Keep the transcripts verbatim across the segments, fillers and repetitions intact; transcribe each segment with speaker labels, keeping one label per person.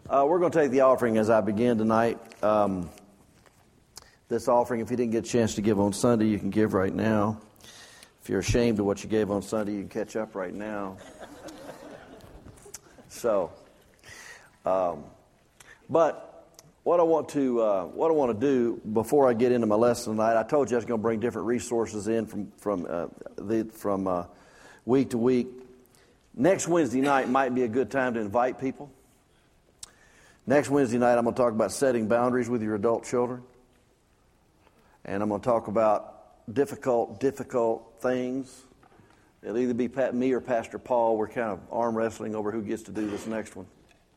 Speaker 1: Uh, we're going to take the offering as I begin tonight. Um, this offering, if you didn't get a chance to give on Sunday, you can give right now. If you're ashamed of what you gave on Sunday, you can catch up right now. So, um, but what I want to uh, what I want to do before I get into my lesson tonight, I told you I was going to bring different resources in from from uh, the from uh, week to week. Next Wednesday night might be a good time to invite people. Next Wednesday night, I'm going to talk about setting boundaries with your adult children. And I'm going to talk about difficult, difficult things. It'll either be Pat, me or Pastor Paul. We're kind of arm wrestling over who gets to do this next one.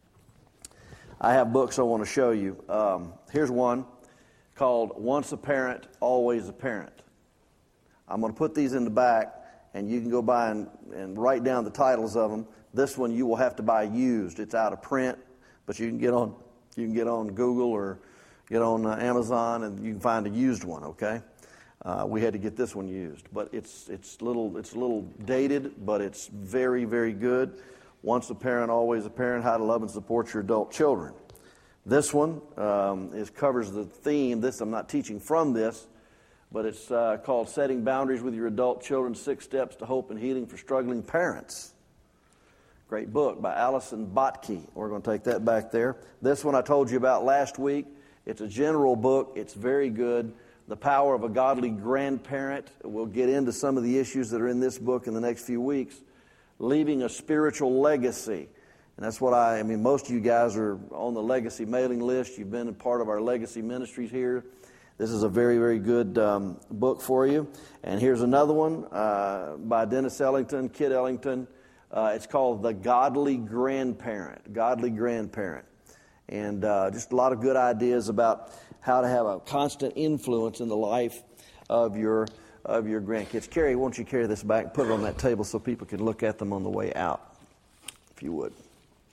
Speaker 1: I have books I want to show you. Um, here's one called Once a Parent, Always a Parent. I'm going to put these in the back, and you can go by and, and write down the titles of them. This one you will have to buy used. It's out of print. But you can get on you can get on Google or get on uh, Amazon, and you can find a used one. Okay, uh, we had to get this one used, but it's it's little it's a little dated, but it's very very good. Once a parent, always a parent: How to love and support your adult children. This one um, is covers the theme. This I'm not teaching from this, but it's uh, called "Setting Boundaries with Your Adult Children: Six Steps to Hope and Healing for Struggling Parents." Great book by Allison Botke. We're going to take that back there. This one I told you about last week. It's a general book. It's very good. The Power of a Godly Grandparent. We'll get into some of the issues that are in this book in the next few weeks. Leaving a Spiritual Legacy. And that's what I, I mean, most of you guys are on the Legacy mailing list. You've been a part of our Legacy ministries here. This is a very, very good um, book for you. And here's another one uh, by Dennis Ellington, Kit Ellington. Uh, it's called The Godly Grandparent, Godly Grandparent. And uh, just a lot of good ideas about how to have a constant influence in the life of your of your grandkids. Carrie, won't you carry this back and put it on that table so people can look at them on the way out, if you would.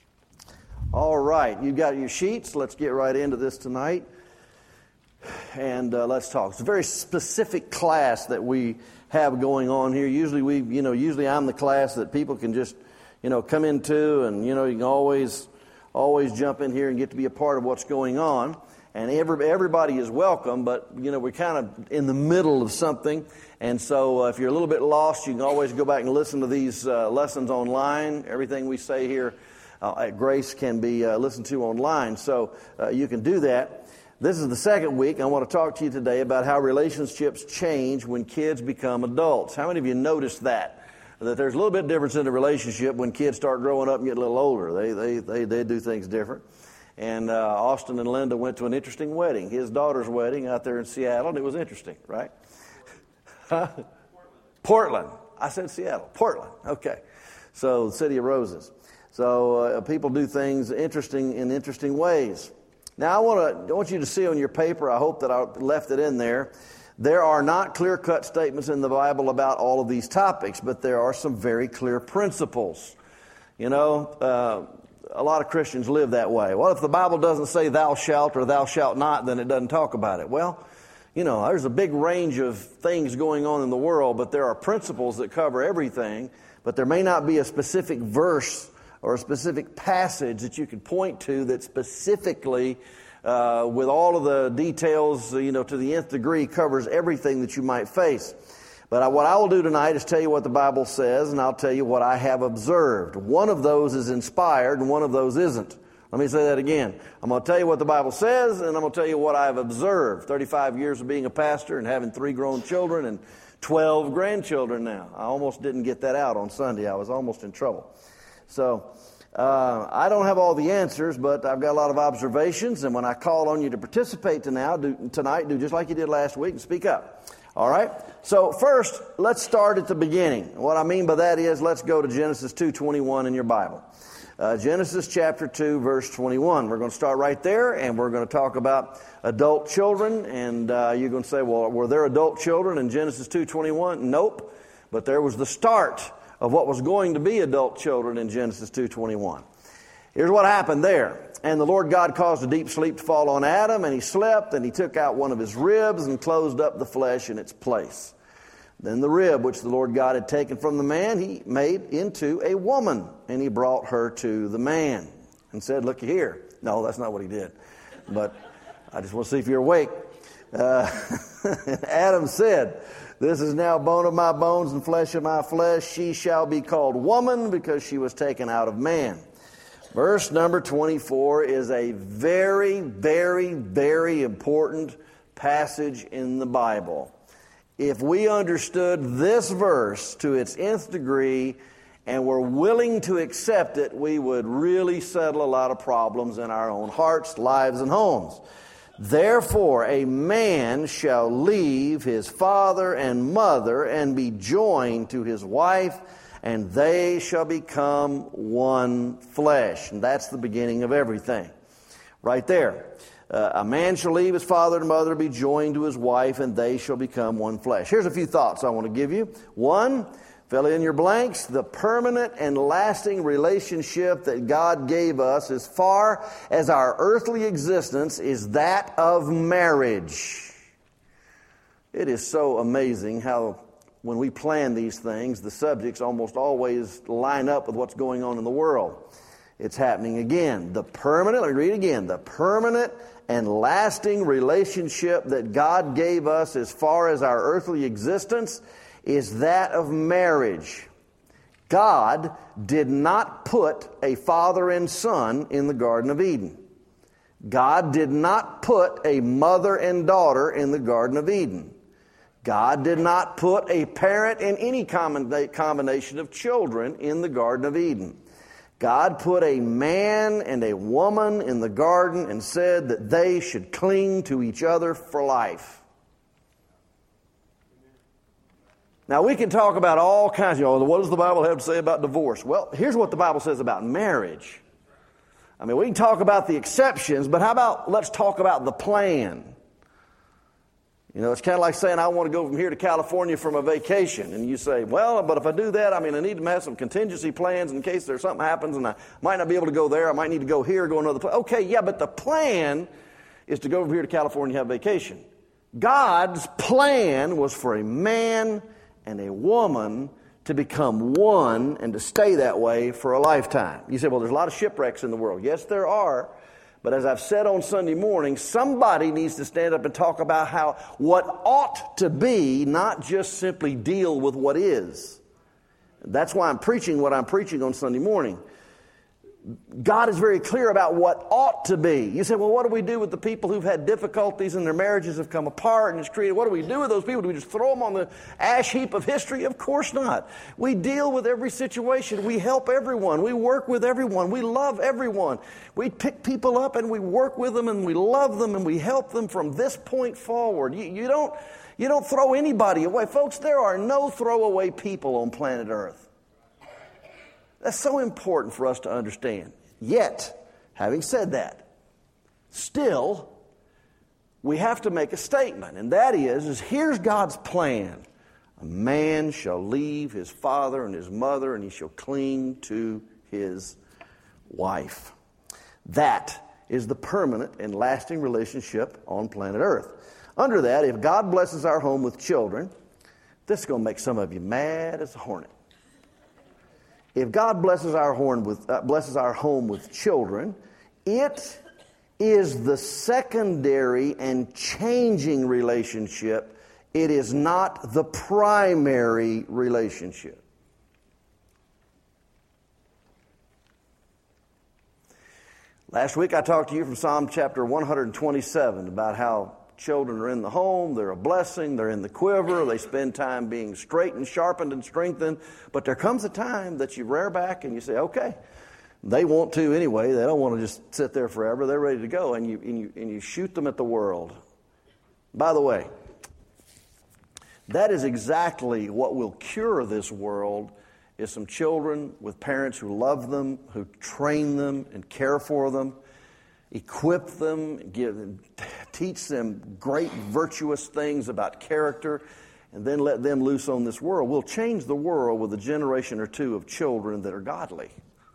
Speaker 1: All right, you got your sheets. Let's get right into this tonight. And uh, let's talk. It's a very specific class that we have going on here. Usually we, you know, usually I'm the class that people can just, you know, come into, and, you know, you can always, always jump in here and get to be a part of what's going on. And every, everybody is welcome, but, you know, we're kind of in the middle of something. And so uh, if you're a little bit lost, you can always go back and listen to these uh, lessons online. Everything we say here uh, at Grace can be uh, listened to online. So uh, you can do that. This is the second week. I want to talk to you today about how relationships change when kids become adults. How many of you noticed that? That there's a little bit difference in the relationship when kids start growing up and get a little older. They they they, they do things different. And uh, Austin and Linda went to an interesting wedding, his daughter's wedding out there in Seattle, and it was interesting, right? Huh? Portland. Portland. I said Seattle. Portland. Okay. So the City of Roses. So uh, people do things interesting in interesting ways. Now, I want to I want you to see on your paper, I hope that I left it in there, there are not clear-cut statements in the Bible about all of these topics, but there are some very clear principles. You know, uh, a lot of Christians live that way. Well, if the Bible doesn't say thou shalt or thou shalt not, then it doesn't talk about it. Well, you know, there's a big range of things going on in the world, but there are principles that cover everything, but there may not be a specific verse or a specific passage that you could point to that specifically, uh, with all of the details, you know, to the nth degree, covers everything that you might face. But I, what I will do tonight is tell you what the Bible says, and I'll tell you what I have observed. One of those is inspired, and one of those isn't. Let me say that again. I'm going to tell you what the Bible says, and I'm going to tell you what I've observed. thirty-five years of being a pastor and having three grown children and twelve grandchildren now. I almost didn't get that out on Sunday. I was almost in trouble. So uh, I don't have all the answers, but I've got a lot of observations. And when I call on you to participate to now, do, tonight, do just like you did last week and speak up. All right? So first, let's start at the beginning. What I mean by that is, let's go to Genesis two twenty-one in your Bible. Uh, Genesis chapter two, verse twenty-one. We're going to start right there, and we're going to talk about adult children. And uh, you're going to say, well, were there adult children in Genesis two twenty-one? Nope. But there was the start of what was going to be adult children in Genesis two twenty-one. Here's what happened there. And the Lord God caused a deep sleep to fall on Adam, and he slept, and he took out one of his ribs and closed up the flesh in its place. Then the rib which the Lord God had taken from the man, he made into a woman, and he brought her to the man and said, look here, No, that's not what he did. But I just want to see if you're awake. Uh, Adam said, "This is now bone of my bones and flesh of my flesh. She shall be called woman because she was taken out of man." Verse number twenty-four is a very, very, very important passage in the Bible. If we understood this verse to its nth degree and were willing to accept it, we would really settle a lot of problems in our own hearts, lives, and homes. "Therefore, a man shall leave his father and mother and be joined to his wife, and they shall become one flesh." And that's the beginning of everything. Right there. Uh, a man shall leave his father and mother, be joined to his wife, and they shall become one flesh. Here's a few thoughts I want to give you. One, fill in your blanks. The permanent and lasting relationship that God gave us as far as our earthly existence is that of marriage. It is so amazing how when we plan these things, the subjects almost always line up with what's going on in the world. It's happening again. The permanent, let me read it again. The permanent and lasting relationship that God gave us as far as our earthly existence is that of marriage. God did not put a father and son in the Garden of Eden. God did not put a mother and daughter in the Garden of Eden. God did not put a parent and any combination of children in the Garden of Eden. God put a man and a woman in the garden and said that they should cling to each other for life. Now, we can talk about all kinds, you know, what does the Bible have to say about divorce? Well, here's what the Bible says about marriage. I mean, we can talk about the exceptions, but how about let's talk about the plan? You know, it's kind of like saying, I want to go from here to California from a vacation. And you say, well, but if I do that, I mean, I need to have some contingency plans in case there's something happens and I might not be able to go there. I might need to go here, go another place. Okay, yeah, but the plan is to go from here to California and have a vacation. God's plan was for a man and a woman to become one and to stay that way for a lifetime. You say, well, there's a lot of shipwrecks in the world. Yes, there are. But as I've said on Sunday morning, somebody needs to stand up and talk about how what ought to be, not just simply deal with what is. That's why I'm preaching what I'm preaching on Sunday morning. God is very clear about what ought to be. You say, well, what do we do with the people who've had difficulties and their marriages have come apart and it's created? What do we do with those people? Do we just throw them on the ash heap of history? Of course not. We deal with every situation. We help everyone. We work with everyone. We love everyone. We pick people up and we work with them and we love them and we help them from this point forward. You, you don't, you don't throw anybody away. Folks, there are no throwaway people on planet Earth. That's so important for us to understand. Yet, having said that, still, we have to make a statement, and that is, is here's God's plan. A man shall leave his father and his mother, and he shall cling to his wife. That is the permanent and lasting relationship on planet Earth. Under that, if God blesses our home with children, this is going to make some of you mad as a hornet. If God blesses our horn with uh, blesses our home with children, it is the secondary and changing relationship. It is not the primary relationship. Last week I talked to you from Psalm chapter one twenty-seven about how children are in the home, they're a blessing, they're in the quiver, they spend time being straightened, sharpened, and strengthened. But there comes a time that you rear back and you say, okay, they want to anyway. They don't want to just sit there forever. They're ready to go. And you, and you, and you shoot them at the world. By the way, that is exactly what will cure this world, is some children with parents who love them, who train them and care for them, equip them, give, teach them great virtuous things about character, and then let them loose on this world. We'll change the world with a generation or two of children that are godly.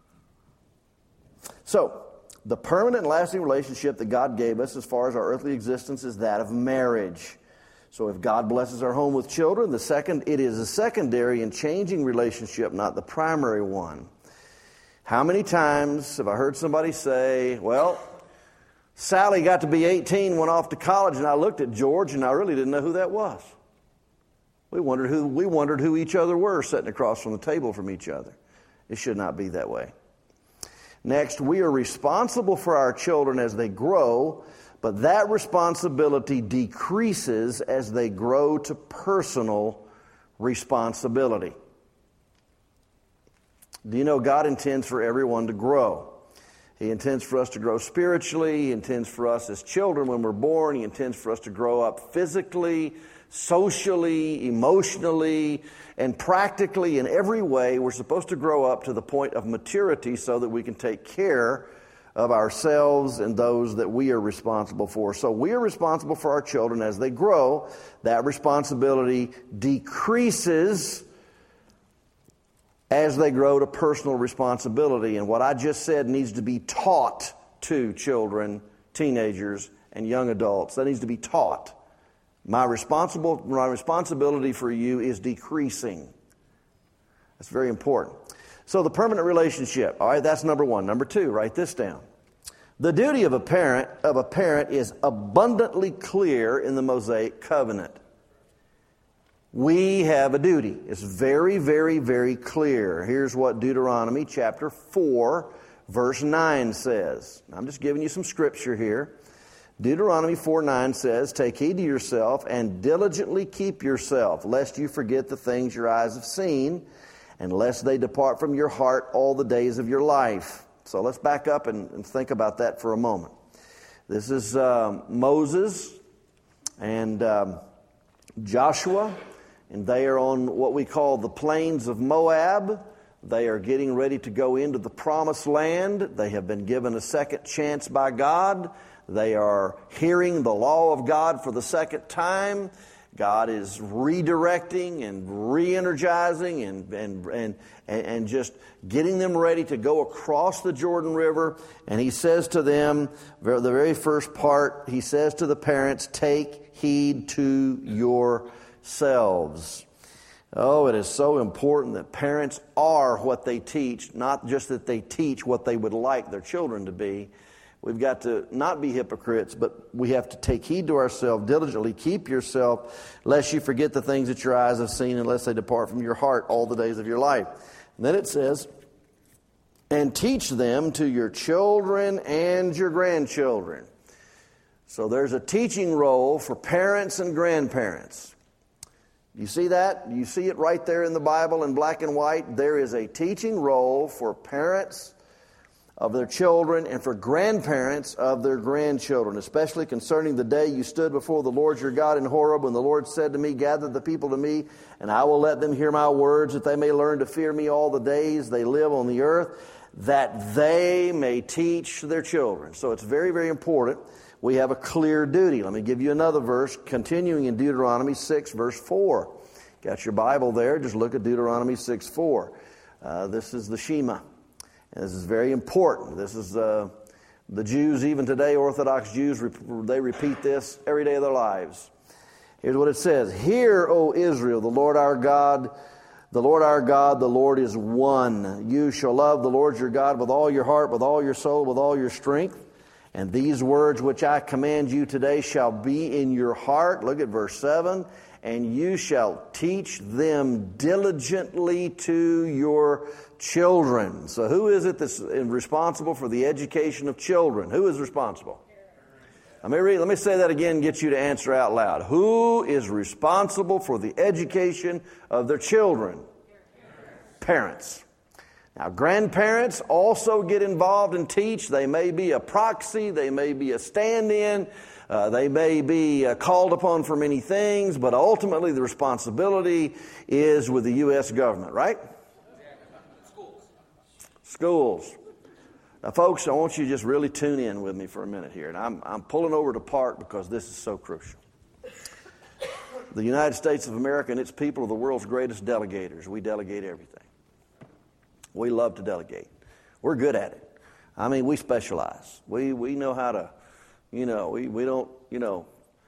Speaker 1: So, the permanent and lasting relationship that God gave us as far as our earthly existence is that of marriage. So if God blesses our home with children, the second, it is a secondary and changing relationship, not the primary one. How many times have I heard somebody say, well, Sally got to be eighteen, went off to college, and I looked at George, and I really didn't know who that was. We wondered who we wondered who each other were sitting across from the table from each other. It should not be that way. Next, we are responsible for our children as they grow, but that responsibility decreases as they grow to personal responsibility. Do you know God intends for everyone to grow? He intends for us to grow spiritually. He intends for us as children when we're born. He intends for us to grow up physically, socially, emotionally, and practically in every way. We're supposed to grow up to the point of maturity so that we can take care of ourselves and those that we are responsible for. So we are responsible for our children as they grow. That responsibility decreases as they grow to personal responsibility. And what I just said needs to be taught to children, teenagers, and young adults. That needs to be taught. My responsible, my responsibility for you is decreasing. That's very important. So the permanent relationship. All right, that's number one. Number two, write this down. The duty of a parent of a parent is abundantly clear in the Mosaic covenant. We have a duty. It's very, very, very clear. Here's what Deuteronomy chapter four, verse nine says. I'm just giving you some scripture here. Deuteronomy four nine says, "Take heed to yourself and diligently keep yourself, lest you forget the things your eyes have seen, and lest they depart from your heart all the days of your life." So let's back up and, and think about that for a moment. This is um, Moses and um, Joshua, and they are on what we call the plains of Moab. They are getting ready to go into the promised land. They have been given a second chance by God. They are hearing the law of God for the second time. God is redirecting and re-energizing and, and, and, and just getting them ready to go across the Jordan River. And he says to them, the very first part, he says to the parents, "Take heed to yourselves." Oh, it is so important that parents are what they teach, not just that they teach what they would like their children to be. We've got to not be hypocrites, but we have to take heed to ourselves, diligently keep yourself, lest you forget the things that your eyes have seen, unless they depart from your heart all the days of your life. And then it says, "And teach them to your children and your grandchildren." So there's a teaching role for parents and grandparents. You see that? You see it right there in the Bible in black and white? There is a teaching role for parents of their children and for grandparents of their grandchildren, especially concerning the day you stood before the Lord your God in Horeb, when the Lord said to me, "Gather the people to me, and I will let them hear my words, that they may learn to fear me all the days they live on the earth, that they may teach their children." So it's very, very important. We have a clear duty. Let me give you another verse, continuing in Deuteronomy six, verse four. Got your Bible there? Just look at Deuteronomy six four. Uh, this is the Shema. And this is very important. This is uh, the Jews, even today, Orthodox Jews, they repeat this every day of their lives. Here's what it says. "Hear, O Israel, the Lord our God, the Lord our God, the Lord is one. You shall love the Lord your God with all your heart, with all your soul, with all your strength. And these words which I command you today shall be in your heart." Look at verse seven. "And you shall teach them diligently to your children." So who is it that's responsible for the education of children? Who is responsible? Let me read, let me say that again and get you to answer out loud. Who is responsible for the education of their children? Parents. Now, grandparents also get involved and teach. They may be a proxy. They may be a stand-in. Uh, they may be uh, called upon for many things, but ultimately the responsibility is with the U S government, right? Schools. Schools. Now, folks, I want you to just really tune in with me for a minute here. And I'm, I'm pulling over to park because this is so crucial. The United States of America and its people are the world's greatest delegators. We delegate everything. We love to delegate. We're good at it. I mean, we specialize. We we know how to, you know, we, we don't, you know,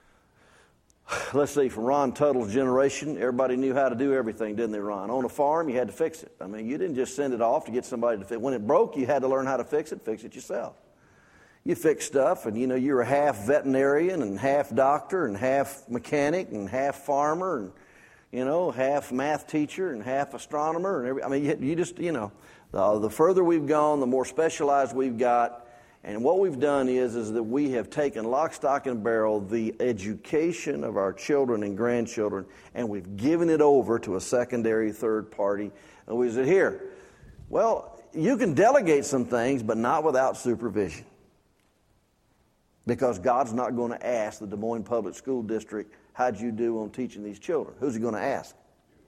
Speaker 1: let's see, from Ron Tuttle's generation, everybody knew how to do everything, didn't they, Ron? On a farm, you had to fix it. I mean, you didn't just send it off to get somebody to fix it. When it broke, you had to learn how to fix it, fix it yourself. you fix stuff, and you know you're a half veterinarian and half doctor and half mechanic and half farmer and you know half math teacher and half astronomer and every. I mean, you, you just you know the, the further we've gone, the more specialized we've got. And what we've done is, is that we have taken lock, stock, and barrel the education of our children and grandchildren, and we've given it over to a secondary third party. And we said, here, well, you can delegate some things, but not without supervision. Because God's not going to ask the Des Moines Public School District, how'd you do on teaching these children? Who's he going to ask?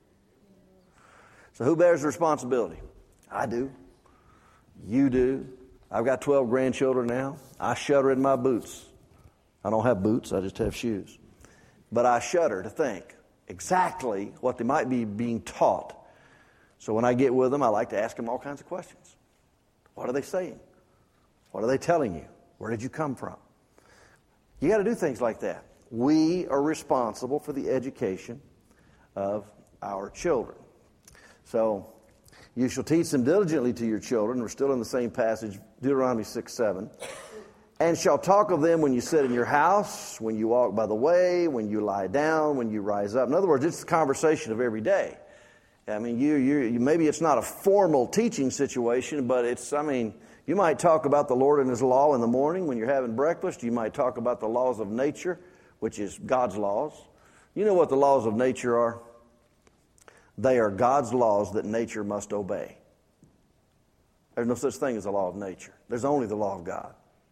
Speaker 1: So who bears the responsibility? I do. You do. I've got twelve grandchildren now. I shudder in my boots. I don't have boots, I just have shoes. But I shudder to think exactly what they might be being taught. So when I get with them, I like to ask them all kinds of questions. What are they saying? What are they telling you? Where did you come from? You got to do things like that. We are responsible for the education of our children. So you shall teach them diligently to your children. We're still in the same passage, Deuteronomy six seven. And shall talk of them when you sit in your house, when you walk by the way, when you lie down, when you rise up. In other words, it's the conversation of every day. I mean, you, you, you maybe it's not a formal teaching situation, but it's, I mean, you might talk about the Lord and His law in the morning when you're having breakfast. You might talk about the laws of nature, which is God's laws. You know what the laws of nature are? They are God's laws that nature must obey. There's no such thing as a law of nature. There's only the law of God.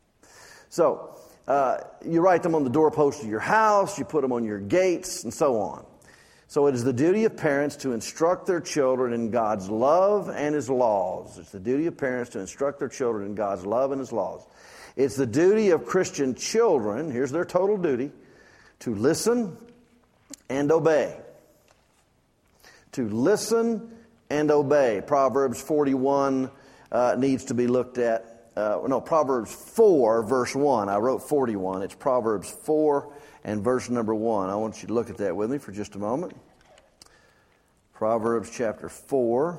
Speaker 1: So, uh, you write them on the doorpost of your house, you put them on your gates, and so on. So it is the duty of parents to instruct their children in God's love and His laws. It's the duty of parents to instruct their children in God's love and His laws. It's the duty of Christian children, here's their total duty, to listen and obey. To listen and obey. Proverbs forty-one uh, needs to be looked at. Uh, no, Proverbs four, verse one. I wrote forty-one. It's Proverbs four and verse number one. I want you to look at that with me for just a moment. Proverbs chapter four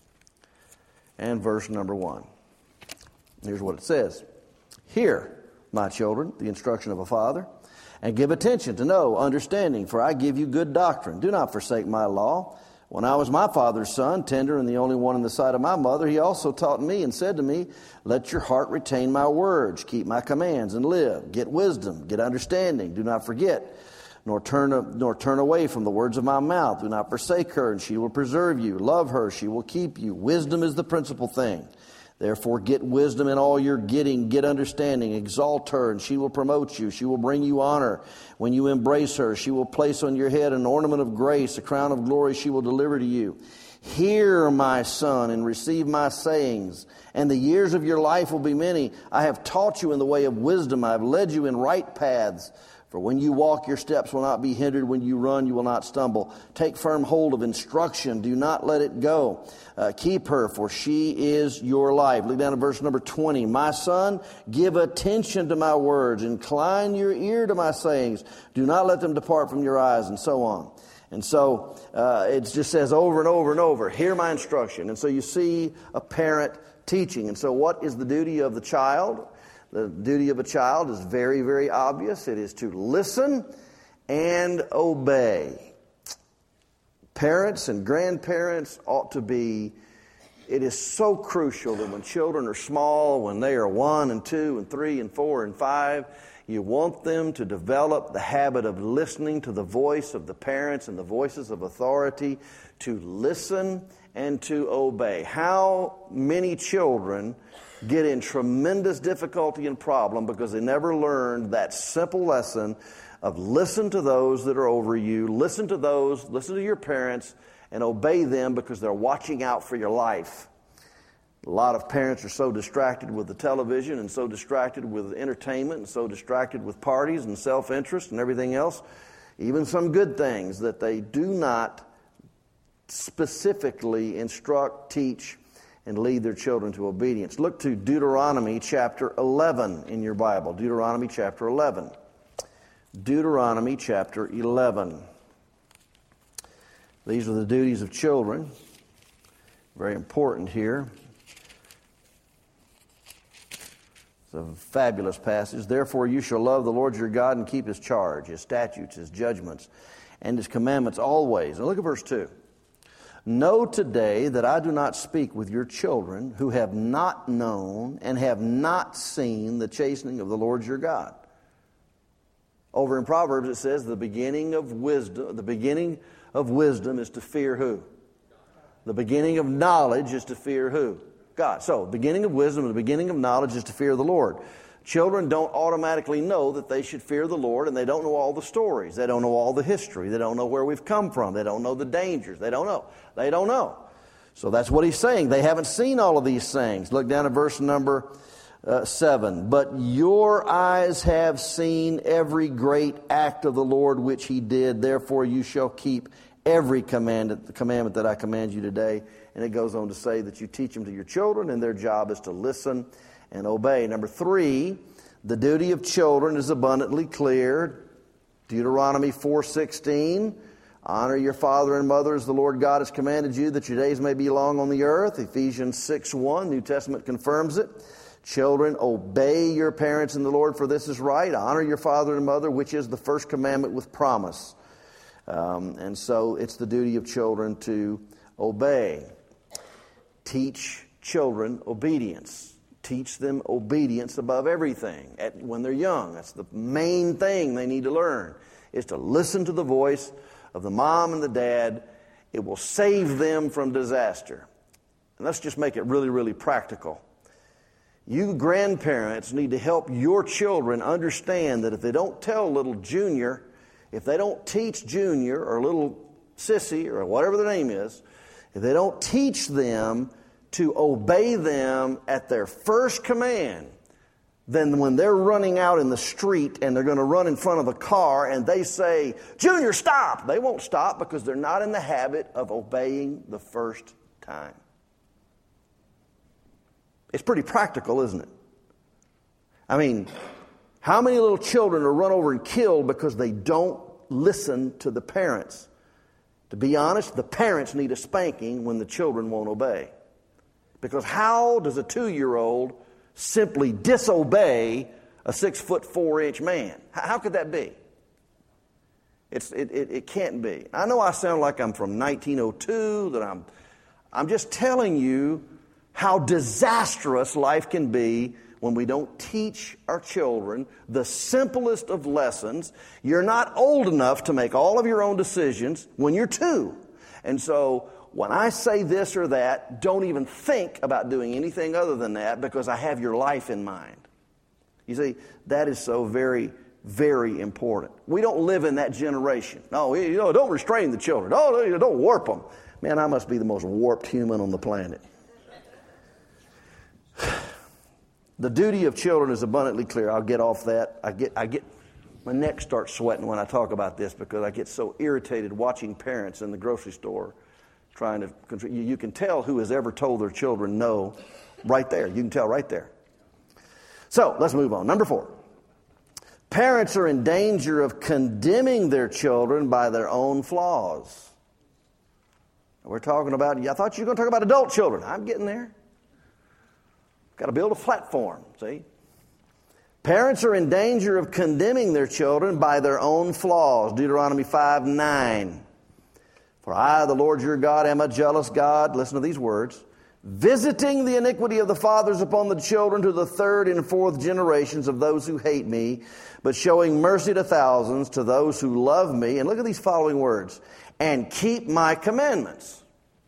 Speaker 1: and verse number one. Here's what it says. Hear, my children, the instruction of a father, and give attention to know understanding, for I give you good doctrine. Do not forsake my law. When I was my father's son, tender and the only one in the sight of my mother, he also taught me and said to me, let your heart retain my words, keep my commands and live. Get wisdom, get understanding, do not forget, nor turn, nor turn away from the words of my mouth. Do not forsake her, and she will preserve you. Love her, she will keep you. Wisdom is the principal thing. Therefore get wisdom in all you're getting, get understanding, exalt her, and she will promote you. She will bring you honor. When you embrace her, she will place on your head an ornament of grace, a crown of glory she will deliver to you. Hear, my son, and receive my sayings, and the years of your life will be many. I have taught you in the way of wisdom. I have led you in right paths. For when you walk, your steps will not be hindered. When you run, you will not stumble. Take firm hold of instruction. Do not let it go. Uh, keep her, for she is your life. Look down to verse number twenty. My son, give attention to my words. Incline your ear to my sayings. Do not let them depart from your eyes, and so on. And so uh, it just says over and over and over, hear my instruction. And so you see a parent teaching. And so what is the duty of the child? The duty of a child is very, very obvious. It is to listen and obey. Parents and grandparents ought to be, it is so crucial that when children are small, when they are one and two and three and four and five, you want them to develop the habit of listening to the voice of the parents and the voices of authority, to listen and to obey. How many children get in tremendous difficulty and problem because they never learned that simple lesson of listen to those that are over you, listen to those, listen to your parents, and obey them because they're watching out for your life. A lot of parents are so distracted with the television and so distracted with entertainment and so distracted with parties and self-interest and everything else, even some good things, that they do not specifically instruct, teach, and lead their children to obedience. Look to Deuteronomy chapter eleven in your Bible. Deuteronomy chapter eleven. Deuteronomy chapter eleven. These are the duties of children. Very important here. It's a fabulous passage. Therefore you shall love the Lord your God and keep his charge, his statutes, his judgments, and his commandments always. And look at verse two. Know today that I do not speak with your children who have not known and have not seen the chastening of the Lord your God. Over in Proverbs it says the beginning of wisdom, the beginning of wisdom is to fear who? The beginning of knowledge is to fear who? God. So, the beginning of wisdom and the beginning of knowledge is to fear the Lord. Children don't automatically know that they should fear the Lord, and they don't know all the stories. They don't know all the history. They don't know where we've come from. They don't know the dangers. They don't know. They don't know. So that's what he's saying. They haven't seen all of these things. Look down at verse number uh, seven. But your eyes have seen every great act of the Lord which he did. Therefore you shall keep every commandment, commandment that I command you today. And it goes on to say that you teach them to your children, and their job is to listen and obey. Number three, the duty of children is abundantly clear. Deuteronomy four sixteen, honor your father and mother as the Lord God has commanded you, that your days may be long on the earth. Ephesians six one, New Testament confirms it. Children, obey your parents in the Lord, for this is right. Honor your father and mother, which is the first commandment with promise. Um, and so it's the duty of children to obey. Teach children obedience. Teach them obedience above everything at, when they're young. That's the main thing they need to learn, is to listen to the voice of the mom and the dad. It will save them from disaster. And let's just make it really, really practical. You grandparents need to help your children understand that if they don't tell little Junior, if they don't teach Junior or little Sissy or whatever the name is, if they don't teach them to obey them at their first command, then when they're running out in the street and they're going to run in front of a car and they say, Junior, stop! They won't stop because they're not in the habit of obeying the first time. It's pretty practical, isn't it? I mean, how many little children are run over and killed because they don't listen to the parents? To be honest, the parents need a spanking when the children won't obey. Because how does a two-year-old simply disobey a six-foot, four-inch man? How could that be? It's, it, it, it can't be. I know I sound like I'm from nineteen oh two, that I'm, I'm just telling you how disastrous life can be when we don't teach our children the simplest of lessons. You're not old enough to make all of your own decisions when you're two. And so when I say this or that, don't even think about doing anything other than that, because I have your life in mind. You see, that is so very, very important. We don't live in that generation. No, you know, don't restrain the children. Oh, don't warp them. Man, I must be the most warped human on the planet. The duty of children is abundantly clear. I'll get off that. I get, I get, my neck starts sweating when I talk about this because I get so irritated watching parents in the grocery store trying to control. You, you can tell who has ever told their children no right there. You can tell right there. So let's move on. Number four. Parents are in danger of condemning their children by their own flaws. We're talking about, I thought you were going to talk about adult children. I'm getting there. Got to build a platform, see? Parents are in danger of condemning their children by their own flaws. Deuteronomy five nine. For I, the Lord your God, am a jealous God. Listen to these words. Visiting the iniquity of the fathers upon the children to the third and fourth generations of those who hate me, but showing mercy to thousands, to those who love me. And look at these following words. And keep my commandments.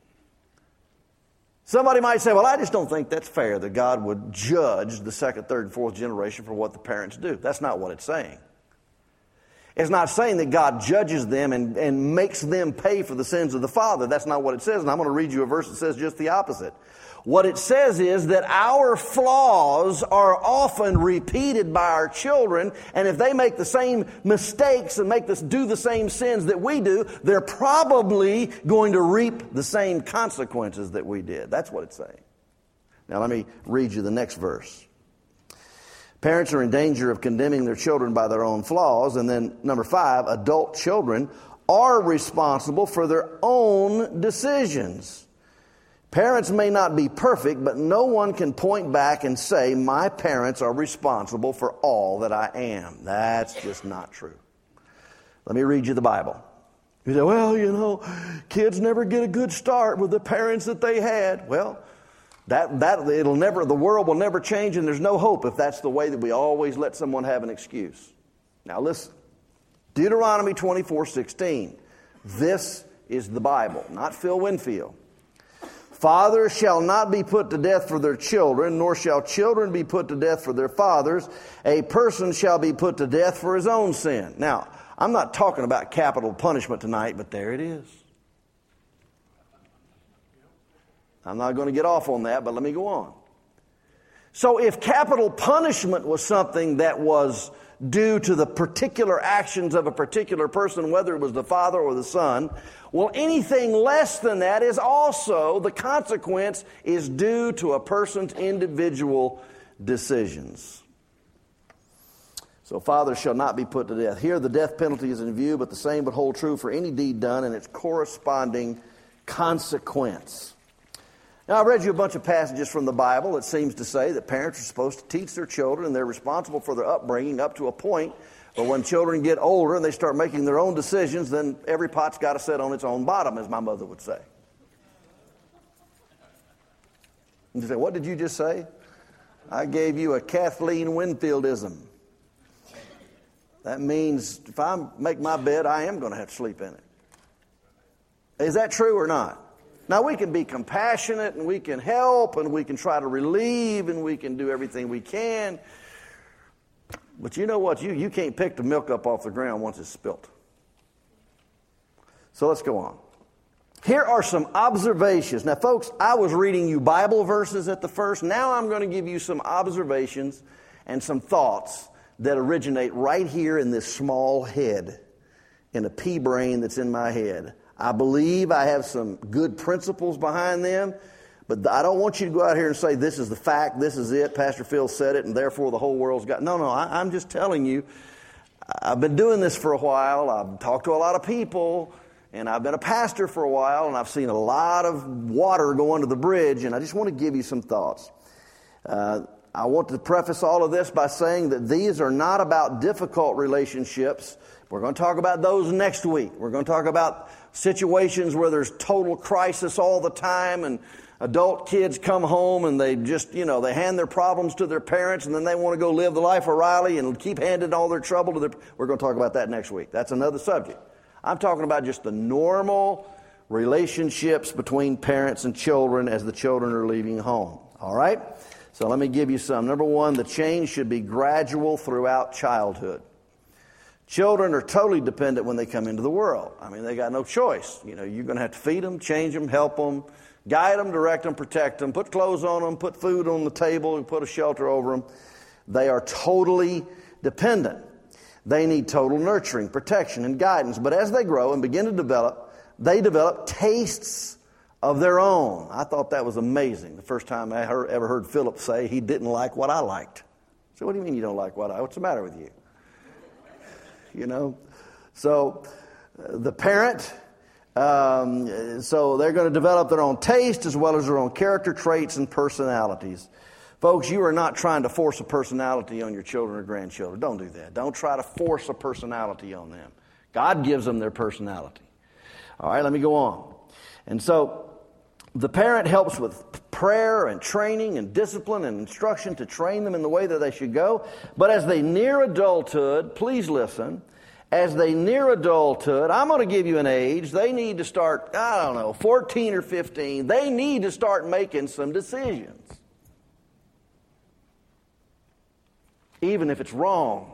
Speaker 1: Somebody might say, well, I just don't think that's fair that God would judge the second, third, and fourth generation for what the parents do. That's not what it's saying. It's not saying that God judges them and, and makes them pay for the sins of the father. That's not what it says. And I'm going to read you a verse that says just the opposite. What it says is that our flaws are often repeated by our children, and if they make the same mistakes and make this do the same sins that we do, they're probably going to reap the same consequences that we did. That's what it's saying. Now let me read you the next verse. Parents are in danger of condemning their children by their own flaws. And then number five, adult children are responsible for their own decisions. Parents may not be perfect, but no one can point back and say, my parents are responsible for all that I am. That's just not true. Let me read you the Bible. You say, well, you know, kids never get a good start with the parents that they had. Well, that that it'll never, the world will never change, and there's no hope if that's the way that we always let someone have an excuse. Now listen, Deuteronomy twenty-four sixteen. This is the Bible, not Phil Winfield. Fathers shall not be put to death for their children, nor shall children be put to death for their fathers. A person shall be put to death for his own sin. Now, I'm not talking about capital punishment tonight, but there it is. I'm not going to get off on that, but let me go on. So if capital punishment was something that was due to the particular actions of a particular person, whether it was the father or the son, well, anything less than that is also, the consequence is due to a person's individual decisions. So fathers shall not be put to death. Here the death penalty is in view, but the same would hold true for any deed done and its corresponding consequence. Now, I've read you a bunch of passages from the Bible that seems to say that parents are supposed to teach their children and they're responsible for their upbringing up to a point. But when children get older and they start making their own decisions, then every pot's got to sit on its own bottom, as my mother would say. And you say, what did you just say? I gave you a Kathleen Winfieldism. That means if I make my bed, I am going to have to sleep in it. Is that true or not? Now, we can be compassionate and we can help and we can try to relieve and we can do everything we can. But you know what? You, you can't pick the milk up off the ground once it's spilt. So let's go on. Here are some observations. Now, folks, I was reading you Bible verses at the first. Now I'm going to give you some observations and some thoughts that originate right here in this small head, in a pea brain that's in my head. I believe I have some good principles behind them, but I don't want you to go out here and say, this is the fact, this is it, Pastor Phil said it, and therefore the whole world's got... No, no, I, I'm just telling you, I've been doing this for a while, I've talked to a lot of people, and I've been a pastor for a while, and I've seen a lot of water go under the bridge, and I just want to give you some thoughts. Uh, I want to preface all of this by saying that these are not about difficult relationships. We're going to talk about those next week. We're going to talk about situations where there's total crisis all the time and adult kids come home and they just, you know, they hand their problems to their parents and then they want to go live the life of Riley and keep handing all their trouble to their... We're going to talk about that next week. That's another subject. I'm talking about just the normal relationships between parents and children as the children are leaving home. All right? So let me give you some. Number one, the change should be gradual throughout childhood. Children are totally dependent when they come into the world. I mean, they got no choice. You know, you're going to have to feed them, change them, help them, guide them, direct them, protect them, put clothes on them, put food on the table, and put a shelter over them. They are totally dependent. They need total nurturing, protection, and guidance. But as they grow and begin to develop, they develop tastes of their own. I thought that was amazing. The first time I heard, ever heard Philip say he didn't like what I liked. So what do you mean you don't like what I... What's the matter with you? You know, so uh, the parent, um, so they're going to develop their own taste as well as their own character traits and personalities. Folks, you are not trying to force a personality on your children or grandchildren. Don't do that. Don't try to force a personality on them. God gives them their personality. All right, let me go on. And so the parent helps with prayer and training and discipline and instruction to train them in the way that they should go. But as they near adulthood, please listen, as they near adulthood, I'm going to give you an age, they need to start, I don't know, fourteen or fifteen, they need to start making some decisions. Even if it's wrong.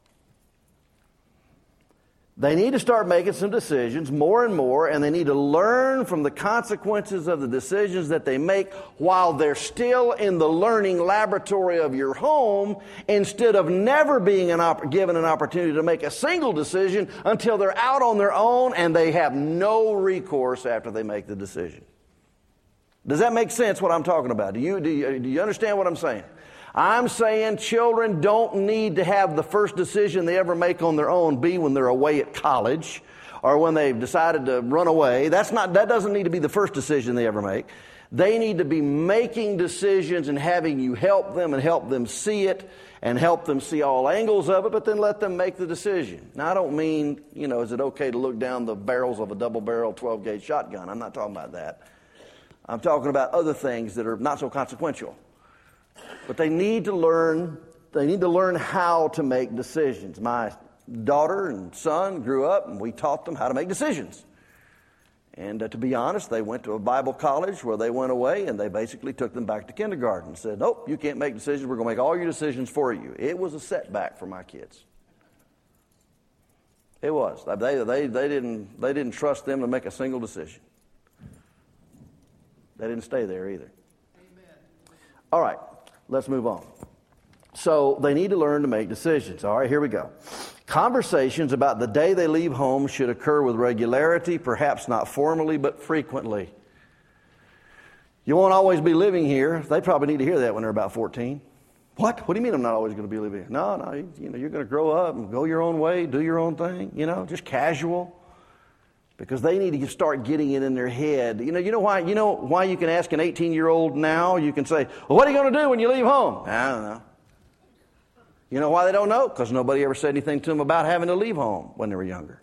Speaker 1: They need to start making some decisions more and more, and they need to learn from the consequences of the decisions that they make while they're still in the learning laboratory of your home, instead of never being an op- given an opportunity to make a single decision until they're out on their own and they have no recourse after they make the decision. Does that make sense, what I'm talking about? Do you, do you, do you understand what I'm saying? I'm saying children don't need to have the first decision they ever make on their own be when they're away at college or when they've decided to run away. That's not, that doesn't need to be the first decision they ever make. They need to be making decisions and having you help them and help them see it and help them see all angles of it, but then let them make the decision. Now, I don't mean, you know, is it okay to look down the barrels of a double-barrel twelve-gauge shotgun? I'm not talking about that. I'm talking about other things that are not so consequential. But they need to learn, they need to learn how to make decisions. My daughter and son grew up, and we taught them how to make decisions. And uh, to be honest, they went to a Bible college where they went away, and they basically took them back to kindergarten and said, nope, you can't make decisions. We're going to make all your decisions for you. It was a setback for my kids. It was. They, they, they, didn't, they didn't trust them to make a single decision. They didn't stay there either. Amen. All right, let's move on. So they need to learn to make decisions. All right, here we go. Conversations about the day they leave home should occur with regularity, perhaps not formally, but frequently. You won't always be living here. They probably need to hear that when they're about fourteen. What? What do you mean I'm not always going to be living here? No, no, you, you know, you're going to grow up and go your own way, do your own thing, you know, just casual. Because they need to start getting it in their head. You know, you know why, you know why you can ask an eighteen-year-old now, you can say, well, what are you going to do when you leave home? I don't know. You know why they don't know? Because nobody ever said anything to them about having to leave home when they were younger.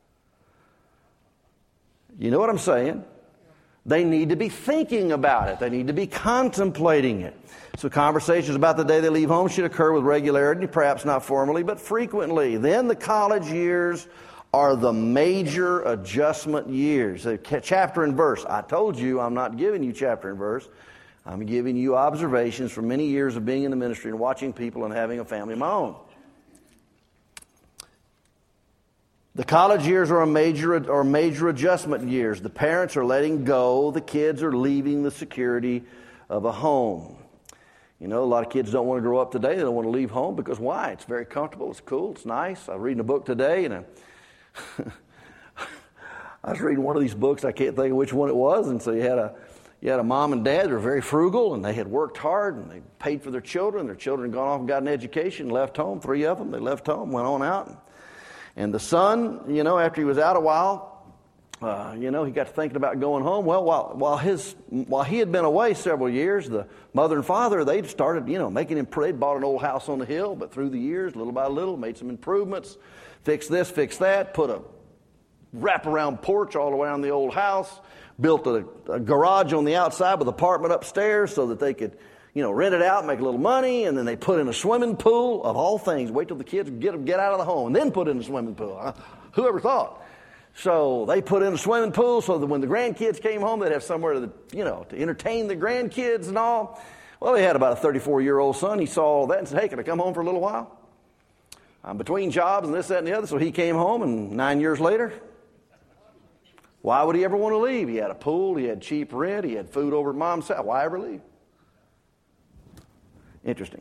Speaker 1: You know what I'm saying? They need to be thinking about it. They need to be contemplating it. So conversations about the day they leave home should occur with regularity, perhaps not formally, but frequently. Then the college years are the major adjustment years. Chapter and verse. I told you I'm not giving you chapter and verse. I'm giving you observations from many years of being in the ministry and watching people and having a family of my own. The college years are a major or major adjustment years. The parents are letting go. The kids are leaving the security of a home. You know, a lot of kids don't want to grow up today. They don't want to leave home because why? It's very comfortable. It's cool. It's nice. I was reading a book today, and I, I was reading one of these books. I can't think of which one it was, and so you had a You had a mom and dad that were very frugal, and they had worked hard, and they paid for their children. Their children had gone off and got an education, left home, three of them. They left home, went on out. And the son, you know, after he was out a while, uh, you know, he got to thinking about going home. Well, while while his while he had been away several years, the mother and father, they'd started, you know, making him pray. They'd bought an old house on the hill, but through the years, little by little, made some improvements, fixed this, fixed that, put a wraparound porch all around the old house, built a, a garage on the outside with an apartment upstairs so that they could, you know, rent it out, make a little money, and then they put in a swimming pool, of all things. Wait till the kids get, get out of the home and then put in a swimming pool. Huh? Whoever thought? So they put in a swimming pool so that when the grandkids came home, they'd have somewhere to, you know, to entertain the grandkids and all. Well, they had about a thirty-four-year-old son. He saw all that and said, hey, can I come home for a little while? I'm between jobs and this, that, and the other. So he came home, and nine years later, why would he ever want to leave? He had a pool, he had cheap rent, he had food over at mom's house. Why ever leave? Interesting.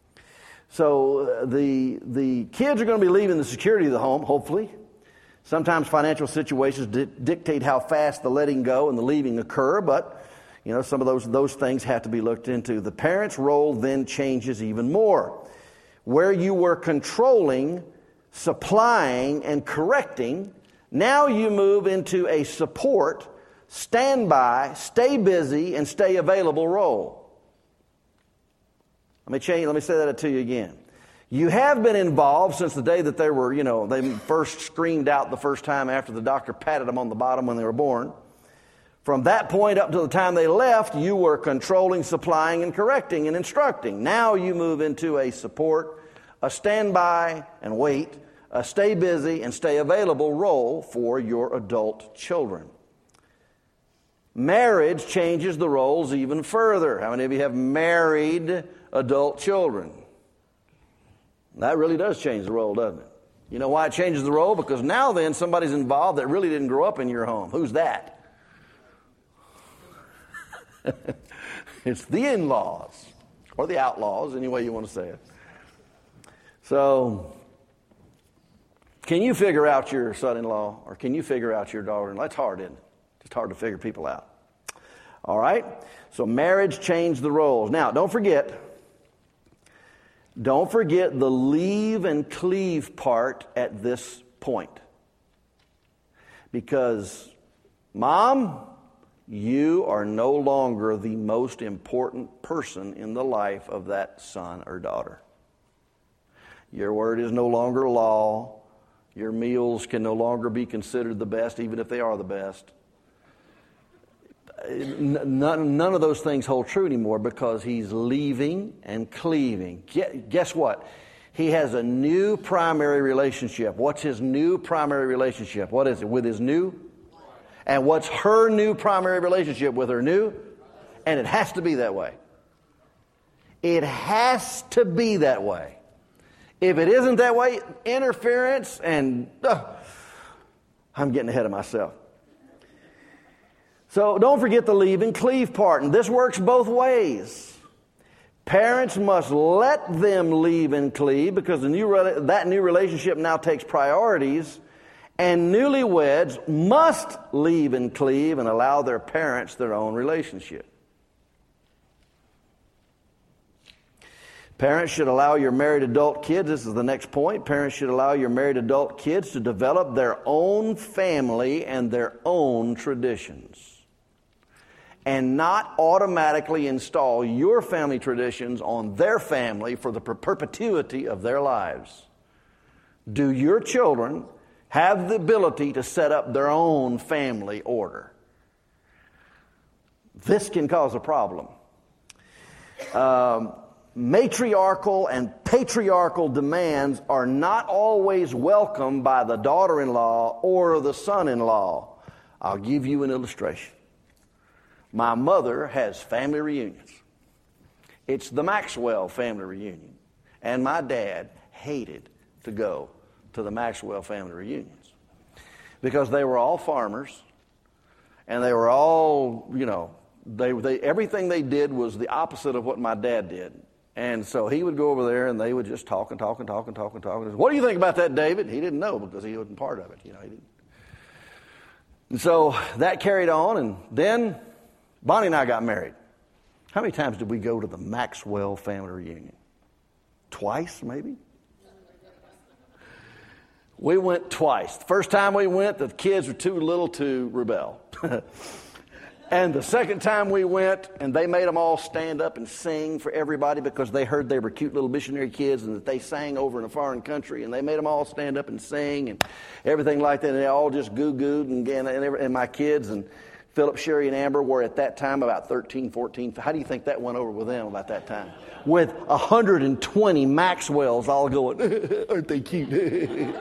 Speaker 1: So uh, the the kids are going to be leaving the security of the home, hopefully. Sometimes financial situations di- dictate how fast the letting go and the leaving occur, but you know, some of those those things have to be looked into. The parent's role then changes even more. Where you were controlling, supplying, and correcting, now you move into a support, standby, stay busy, and stay available role. Let me change. Let me say that to you again. You have been involved since the day that they were, you know, they first screamed out the first time after the doctor patted them on the bottom when they were born. From that point up to the time they left, you were controlling, supplying, and correcting and instructing. Now you move into a support, a standby, and wait, a stay busy and stay available role for your adult children. Marriage changes the roles even further. How many of you have married adult children? That really does change the role, doesn't it? You know why it changes the role? Because now then somebody's involved that really didn't grow up in your home. Who's that? It's the in-laws, or the outlaws, any way you want to say it. So, can you figure out your son-in-law, or can you figure out your daughter-in-law? It's hard, isn't it? It's hard to figure people out. All right? So marriage changed the roles. Now, don't forget, don't forget the leave and cleave part at this point. Because, Mom, you are no longer the most important person in the life of that son or daughter. Your word is no longer law. Your meals can no longer be considered the best, even if they are the best. None, none of those things hold true anymore because he's leaving and cleaving. Guess what? He has a new primary relationship. What's his new primary relationship? What is it? With his new? And what's her new primary relationship with her new? And it has to be that way. It has to be that way. If it isn't that way, interference and uh, I'm getting ahead of myself. So don't forget the leave and cleave part. And this works both ways. Parents must let them leave and cleave because the new that new relationship now takes priorities. And newlyweds must leave and cleave and allow their parents their own relationship. Parents should allow your married adult kids, this is the next point, parents should allow your married adult kids to develop their own family and their own traditions. And not automatically install your family traditions on their family for the perpetuity of their lives. Do your children have the ability to set up their own family order? This can cause a problem. Um, matriarchal and patriarchal demands are not always welcomed by the daughter-in-law or the son-in-law. I'll give you an illustration. My mother has family reunions. It's the Maxwell family reunion. And my dad hated to go to the Maxwell family reunions because they were all farmers and they were all, you know, they, they everything they did was the opposite of what my dad did. And so he would go over there and they would just talk and talk and talk and talk and talk. And, what do you think about that, David? He didn't know because he wasn't part of it. You know, he didn't. And so that carried on, and then Bonnie and I got married. How many times did we go to the Maxwell family reunion? Twice, maybe? We went twice. The first time we went, the kids were too little to rebel. And the second time we went, and they made them all stand up and sing for everybody because they heard they were cute little missionary kids and that they sang over in a foreign country, and they made them all stand up and sing and everything like that. And they all just goo-gooed, and, and, and my kids and Philip, Sherry, and Amber were at that time about thirteen, fourteen. How do you think that went over with them about that time? With one hundred twenty Maxwells all going, aren't they cute?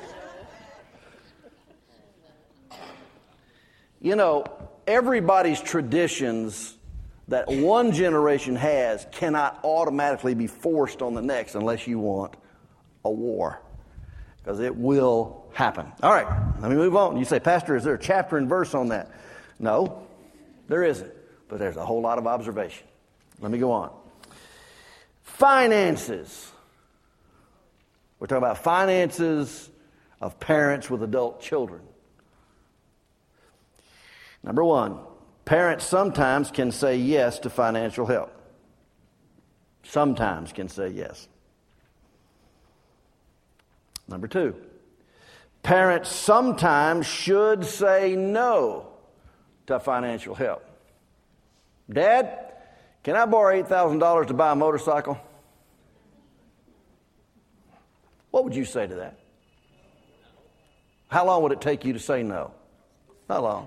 Speaker 1: You know, everybody's traditions that one generation has cannot automatically be forced on the next unless you want a war, because it will happen. All right, let me move on. You say, Pastor, is there a chapter and verse on that? No, there isn't, but there's a whole lot of observation. Let me go on. Finances. We're talking about finances of parents with adult children. Number one, parents sometimes can say yes to financial help. Sometimes can say yes. Number two, parents sometimes should say no to financial help. Dad, can I borrow eight thousand dollars to buy a motorcycle? What would you say to that? How long would it take you to say no? Not long.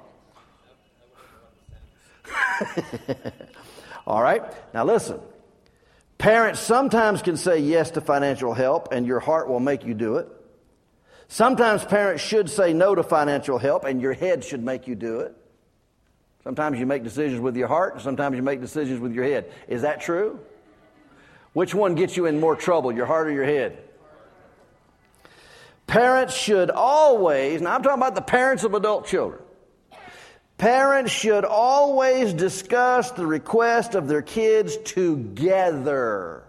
Speaker 1: All right. Now listen. Parents sometimes can say yes to financial help, and your heart will make you do it. Sometimes parents should say no to financial help, and your head should make you do it. Sometimes you make decisions with your heart, and sometimes you make decisions with your head. Is that true? Which one gets you in more trouble, your heart or your head? Parents should always, now I'm talking about the parents of adult children. Parents should always discuss the request of their kids together.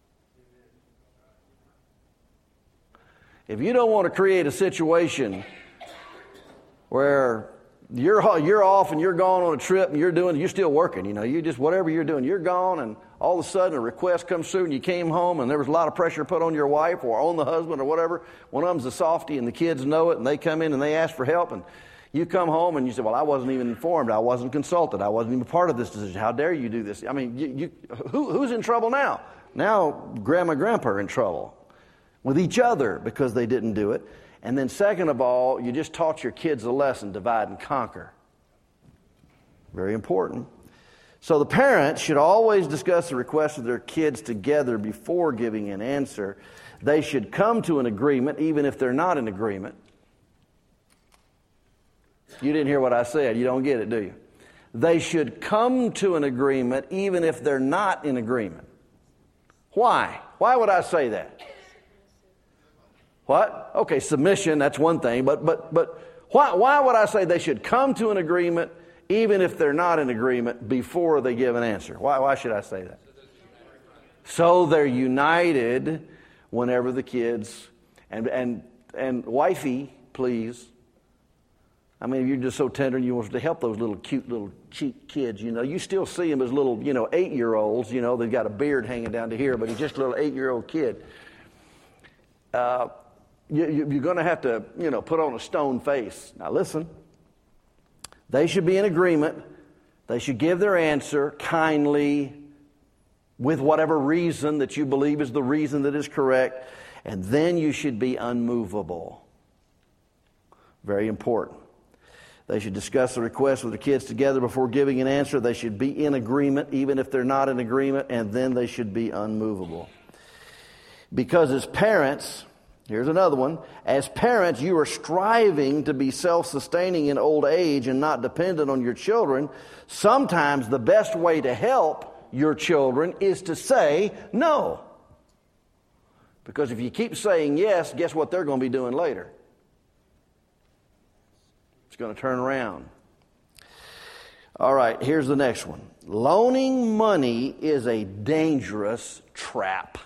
Speaker 1: If you don't want to create a situation where you're you're off and you're gone on a trip and you're doing you're still working, you know, you just whatever you're doing, you're gone, and all of a sudden a request comes through and you came home and there was a lot of pressure put on your wife or on the husband or whatever. One of them's a softie and the kids know it, and they come in and they ask for help, and You come home and you say, well, I wasn't even informed. I wasn't consulted. I wasn't even part of this decision. How dare you do this? I mean, you, you, who, who's in trouble now? Now grandma and grandpa are in trouble with each other because they didn't do it. And then second of all, you just taught your kids a lesson, divide and conquer. Very important. So the parents should always discuss the request of their kids together before giving an answer. They should come to an agreement even if they're not in agreement. You didn't hear what I said. You don't get it, do you? They should come to an agreement even if they're not in agreement. Why? Why would I say that? What? Okay, submission, that's one thing. But but but why why would I say they should come to an agreement even if they're not in agreement before they give an answer? Why why should I say that? So they're united whenever the kids and and and wifey, please. I mean, you're just so tender and you want to help those little cute little cheap kids, you know. You still see them as little, you know, eight-year-olds, you know. They've got a beard hanging down to here, but he's just a little eight-year-old kid. Uh, you, you're going to have to, you know, put on a stone face. Now, listen. They should be in agreement. They should give their answer kindly with whatever reason that you believe is the reason that is correct. And then you should be unmovable. Very important. They should discuss the request with the kids together before giving an answer. They should be in agreement, even if they're not in agreement, and then they should be unmovable. Because as parents, here's another one, as parents, you are striving to be self-sustaining in old age and not dependent on your children. Sometimes the best way to help your children is to say no. Because if you keep saying yes, guess what they're going to be doing later? It's going to turn around. All right, here's the next one. Loaning money is a dangerous trap.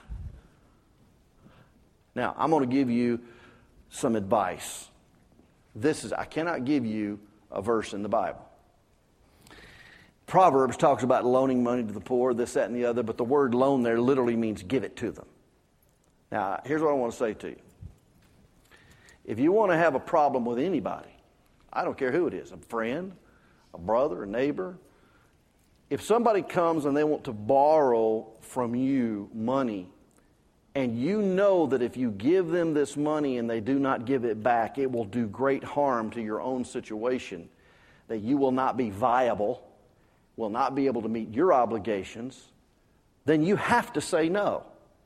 Speaker 1: Now, I'm going to give you some advice. This is, I cannot give you a verse in the Bible. Proverbs talks about loaning money to the poor, this, that, and the other, but the word loan there literally means give it to them. Now, here's what I want to say to you. If you want to have a problem with anybody, I don't care who it is, a friend, a brother, a neighbor. If somebody comes and they want to borrow from you money, and you know that if you give them this money and they do not give it back, it will do great harm to your own situation, that you will not be viable, will not be able to meet your obligations, then you have to say no.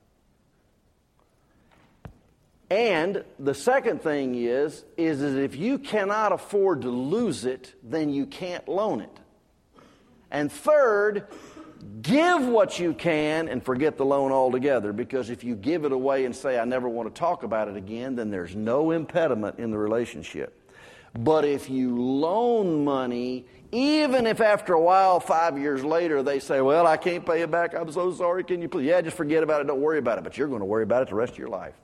Speaker 1: And the second thing is, is that if you cannot afford to lose it, then you can't loan it. And third, give what you can and forget the loan altogether, because if you give it away and say, I never want to talk about it again, then there's no impediment in the relationship. But if you loan money, even if after a while, five years later, they say, well, I can't pay it back, I'm so sorry, can you please? Yeah, just forget about it, don't worry about it, but you're going to worry about it the rest of your life.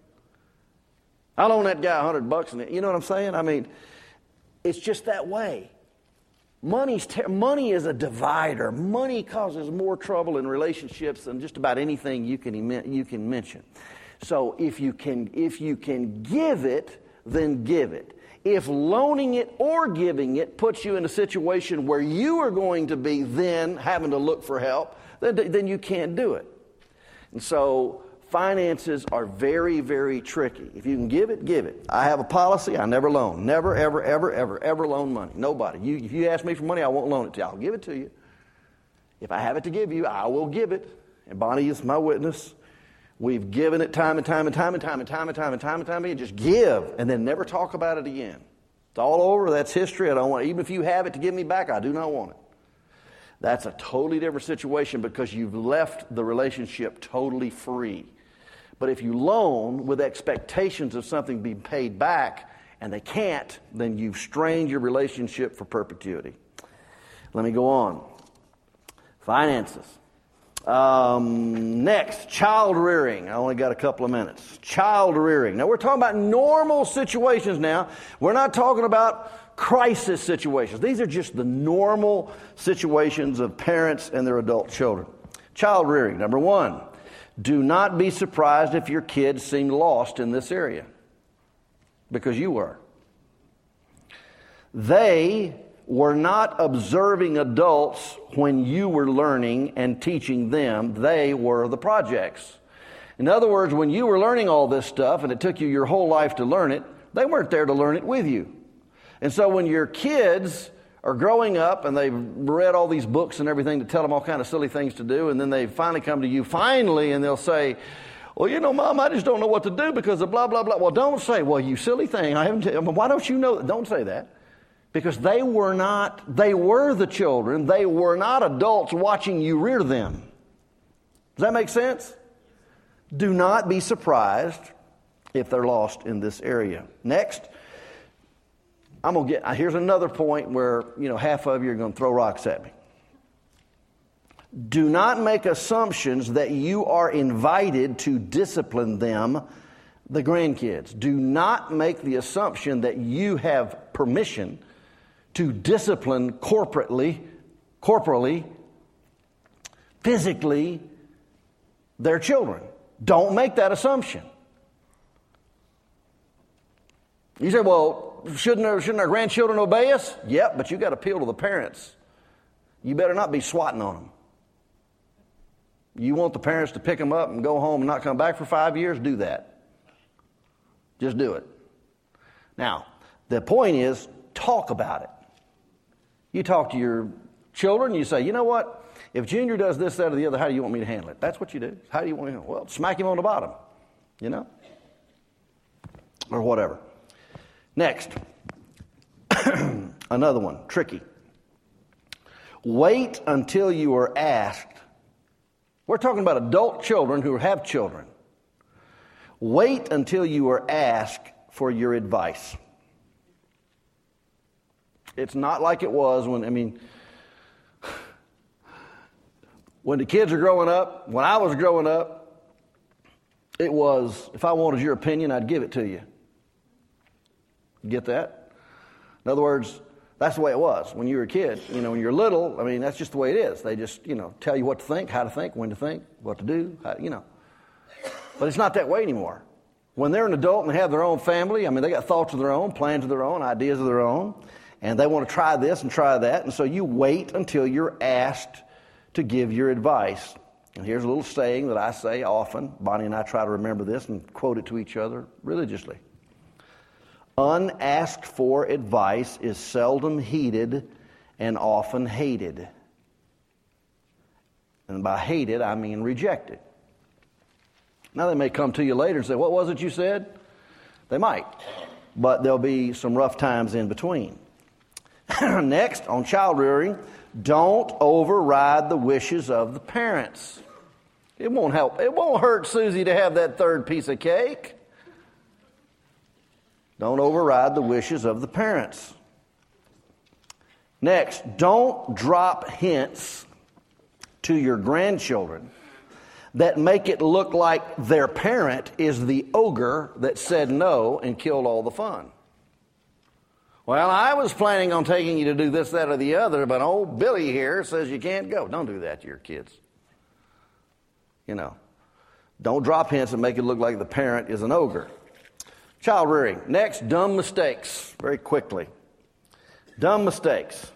Speaker 1: I loan that guy a hundred bucks, and you know what I'm saying? I mean, it's just that way. Money's ter- money is a divider. Money causes more trouble in relationships than just about anything you can em- you can mention. So if you can if you can give it, then give it. If loaning it or giving it puts you in a situation where you are going to be then having to look for help, then, then you can't do it. And so finances are very, very tricky. If you can give it, give it. I have a policy, I never loan. Never, ever, ever, ever, ever loan money. Nobody. You, if you ask me for money, I won't loan it to you. I'll give it to you. If I have it to give you, I will give it. And Bonnie is my witness. We've given it time and time and time and time and time and time and time and time again. Just give and then never talk about it again. It's all over. That's history. I don't want it. Even if you have it to give me back, I do not want it. That's a totally different situation because you've left the relationship totally free. But if you loan with expectations of something being paid back and they can't, then you've strained your relationship for perpetuity. Let me go on. Finances. Um, next, child rearing. I only got a couple of minutes. Child rearing. Now, we're talking about normal situations now. We're not talking about crisis situations. These are just the normal situations of parents and their adult children. Child rearing. Number one. Do not be surprised if your kids seem lost in this area, because you were. They were not observing adults when you were learning and teaching them. They were the projects. In other words, when you were learning all this stuff and it took you your whole life to learn it, they weren't there to learn it with you. And so when your kids are growing up and they've read all these books and everything to tell them all kind of silly things to do, and then they finally come to you finally and they'll say, well, you know, Mom, I just don't know what to do because of blah, blah, blah. Well, don't say, well, you silly thing. I haven't. T- why don't you know? Don't say that. Because they were not, they were the children. They were not adults watching you rear them. Does that make sense? Do not be surprised if they're lost in this area. Next, I'm going to get, here's another point where, you know, half of you are going to throw rocks at me. Do not make assumptions that you are invited to discipline them, the grandkids. Do not make the assumption that you have permission to discipline corporately, corporally, physically, their children. Don't make that assumption. You say, well, shouldn't our, shouldn't our grandchildren obey us? Yep, but you got to appeal to the parents. You better not be swatting on them. You want the parents to pick them up and go home and not come back for five years? Do that. Just do it. Now, the point is, talk about it. You talk to your children, you say, you know what? If Junior does this, that, or the other, how do you want me to handle it? That's what you do. How do you want me to? Well, smack him on the bottom, you know? Or whatever. Next. Another one, tricky. Wait until you are asked. We're talking about adult children who have children. Wait until you are asked for your advice. It's not like it was when, I mean, when the kids are growing up, when I was growing up, it was, if I wanted your opinion, I'd give it to you. Get that? In other words, that's the way it was when you were a kid. You know, when you're little, I mean, that's just the way it is. They just, you know, tell you what to think, how to think, when to think, what to do, how, you know. But it's not that way anymore. When they're an adult and they have their own family, I mean, they got thoughts of their own, plans of their own, ideas of their own, and they want to try this and try that, and so you wait until you're asked to give your advice. And here's a little saying that I say often. Bonnie and I try to remember this and quote it to each other religiously. Unasked for advice is seldom heeded and often hated. And by hated, I mean rejected. Now, they may come to you later and say, what was it you said? They might. But there'll be some rough times in between. Next, on child rearing, don't override the wishes of the parents. It won't help. It won't hurt Susie to have that third piece of cake. Don't override the wishes of the parents. Next, don't drop hints to your grandchildren that make it look like their parent is the ogre that said no and killed all the fun. Well, I was planning on taking you to do this, that, or the other, but old Billy here says you can't go. Don't do that to your kids. You know, don't drop hints and make it look like the parent is an ogre. Child rearing. Next, dumb mistakes. Very quickly. Dumb mistakes.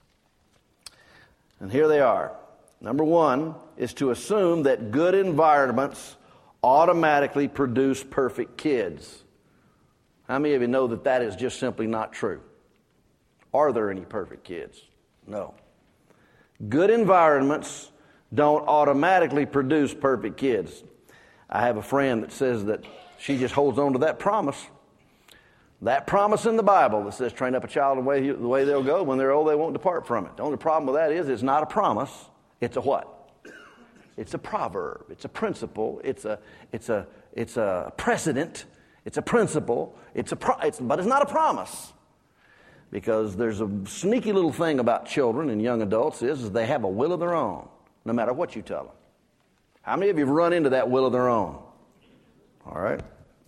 Speaker 1: And here they are. Number one is to assume that good environments automatically produce perfect kids. How many of you know that that is just simply not true? Are there any perfect kids? No. Good environments don't automatically produce perfect kids. I have a friend that says that she just holds on to that promise. That promise in the Bible that says, train up a child the way, the way they'll go. When they're old, they won't depart from it. The only problem with that is it's not a promise. It's a what? It's a proverb. It's a principle. It's a, it's a, it's a precedent. It's a principle. It's a pro- it's, but it's not a promise. Because there's a sneaky little thing about children and young adults is, is they have a will of their own, no matter what you tell them. How many of you have run into that will of their own? All right.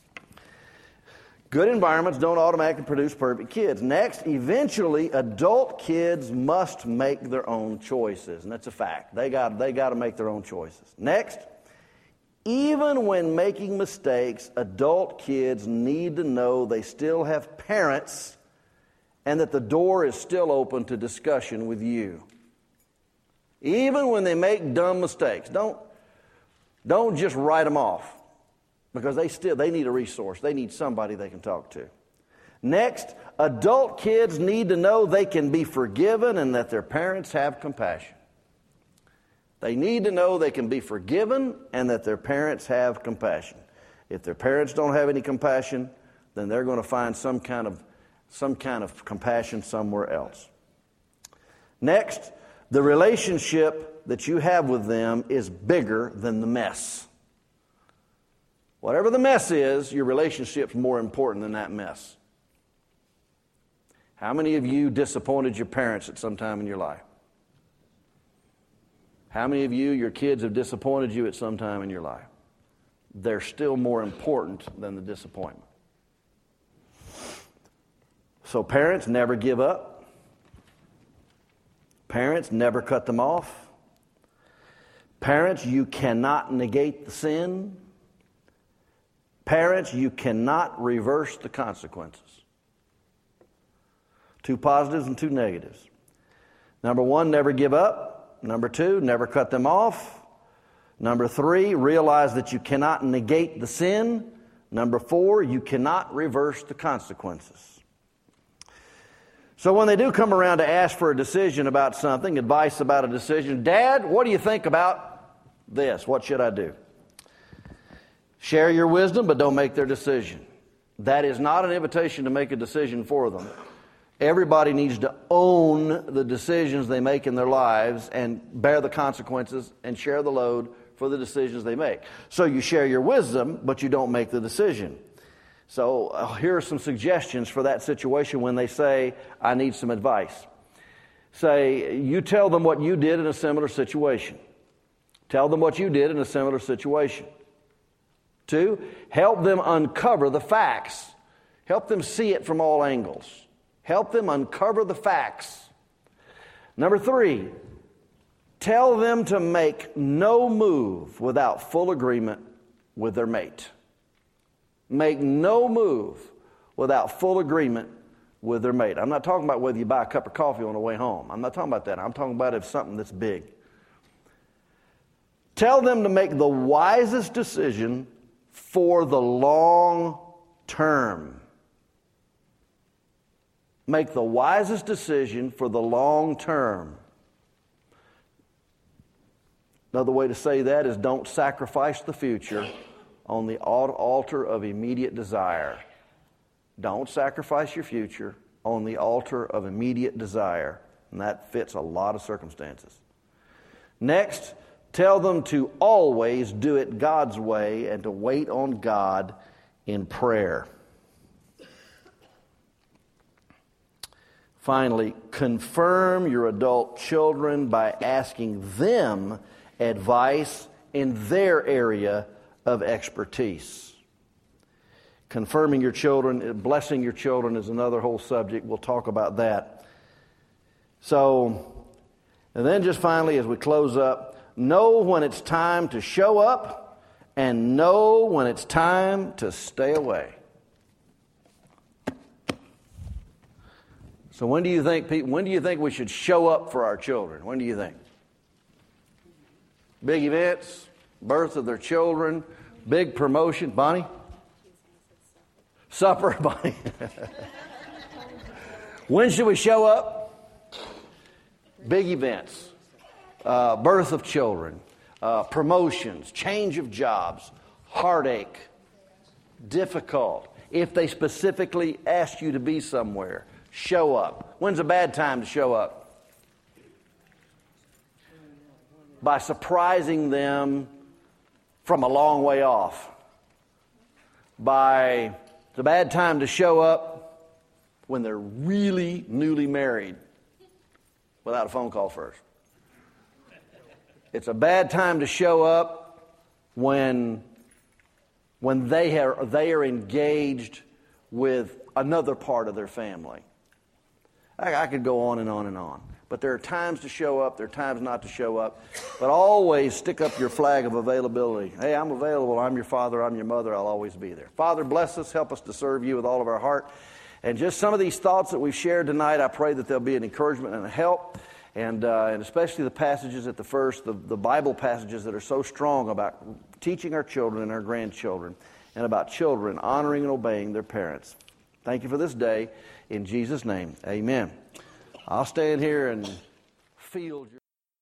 Speaker 1: Good environments don't automatically produce perfect kids. Next, eventually, adult kids must make their own choices. And that's a fact. They got, they got to make their own choices. Next, even when making mistakes, adult kids need to know they still have parents and that the door is still open to discussion with you. Even when they make dumb mistakes, don't, don't just write them off, because they still they need a resource. They need somebody they can talk to. Next, adult kids need to know they can be forgiven and that their parents have compassion. They need to know they can be forgiven and that their parents have compassion. If their parents don't have any compassion, then they're going to find some kind of some kind of compassion somewhere else. Next, the relationship that you have with them is bigger than the mess. Whatever the mess is, your relationship's more important than that mess. How many of you disappointed your parents at some time in your life? How many of you, your kids have disappointed you at some time in your life? They're still more important than the disappointment. So parents, never give up. Parents, never cut them off. Parents, you cannot negate the sin. Parents, you cannot reverse the consequences. Two positives and two negatives. Number one, never give up. Number two, never cut them off. Number three, realize that you cannot negate the sin. Number four, you cannot reverse the consequences. So when they do come around to ask for a decision about something, advice about a decision, Dad, what do you think about this? What should I do? Share your wisdom, but don't make their decision. That is not an invitation to make a decision for them. Everybody needs to own the decisions they make in their lives and bear the consequences and share the load for the decisions they make. So you share your wisdom, but you don't make the decision. So uh, here are some suggestions for that situation when they say, I need some advice. Say, you tell them what you did in a similar situation. Tell them what you did in a similar situation. Two, help them uncover the facts. Help them see it from all angles. Help them uncover the facts. Number three, tell them to make no move without full agreement with their mate. Make no move without full agreement with their mate. I'm not talking about whether you buy a cup of coffee on the way home. I'm not talking about that. I'm talking about if something that's big. Tell them to make the wisest decision for the long term. Make the wisest decision for the long term. Another way to say that is don't sacrifice the future on the altar of immediate desire. Don't sacrifice your future on the altar of immediate desire. And that fits a lot of circumstances. Next, tell them to always do it God's way and to wait on God in prayer. Finally, confirm your adult children by asking them advice in their area of expertise. Confirming your children, blessing your children is another whole subject. We'll talk about that. So, and then just finally as we close up, know when it's time to show up and know when it's time to stay away. So when do you think people, when do you think we should show up for our children? When do you think? Big events, birth of their children, big promotion. Bonnie? Supper, Bonnie. When should we show up? Big events, uh, birth of children, uh, promotions, change of jobs, heartache, difficult. If they specifically ask you to be somewhere, show up. When's a bad time to show up? By surprising them from a long way off. By, it's a bad time to show up when they're really newly married without a phone call first. It's a bad time to show up when, when they are, they are engaged with another part of their family. I, I could go on and on and on. But there are times to show up, there are times not to show up. But always stick up your flag of availability. Hey, I'm available. I'm your father. I'm your mother. I'll always be there. Father, bless us. Help us to serve you with all of our heart. And just some of these thoughts that we've shared tonight, I pray that they'll be an encouragement and a help. And, uh, and especially the passages at the first, the, the Bible passages that are so strong about teaching our children and our grandchildren, and about children honoring and obeying their parents. Thank you for this day. In Jesus' name, amen. I'll stand here and field your